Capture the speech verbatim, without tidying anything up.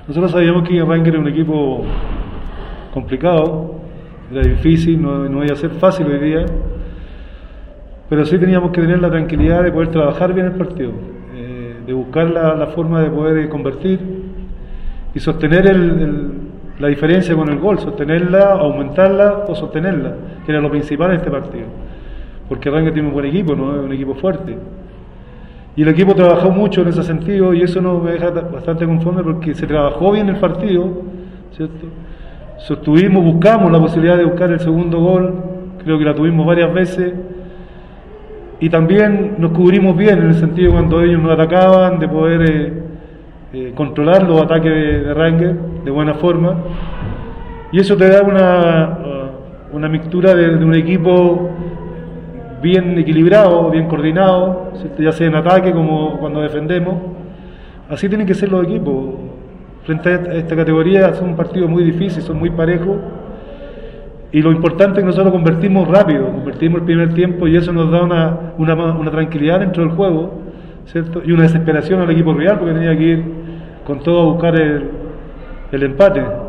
Nosotros sabíamos que Rangers era un equipo complicado, era difícil, no, no iba a ser fácil hoy día, pero sí teníamos que tener la tranquilidad de poder trabajar bien el partido, eh, de buscar la, la forma de poder convertir y sostener el, el, la diferencia con el gol, sostenerla, aumentarla o sostenerla, que era lo principal en este partido, porque Rangers tiene un buen equipo, ¿no? Es un equipo fuerte. Y el equipo trabajó mucho en ese sentido y eso nos deja bastante conforme porque se trabajó bien el partido, ¿cierto? Sostuvimos, buscamos la posibilidad de buscar el segundo gol, creo que la tuvimos varias veces y también nos cubrimos bien en el sentido cuando ellos nos atacaban, de poder eh, eh, controlar los ataques de, de Rangers de buena forma y eso te da una, una mixtura de, de un equipo bien equilibrado, bien coordinado, ¿cierto? Ya sea en ataque como cuando defendemos. Así tienen que ser los equipos. Frente a esta categoría son partidos muy difíciles, son muy parejos y lo importante es que nosotros convertimos rápido, convertimos el primer tiempo y eso nos da una, una, una tranquilidad dentro del juego, ¿cierto? Y una desesperación al equipo rival porque tenía que ir con todo a buscar el, el empate.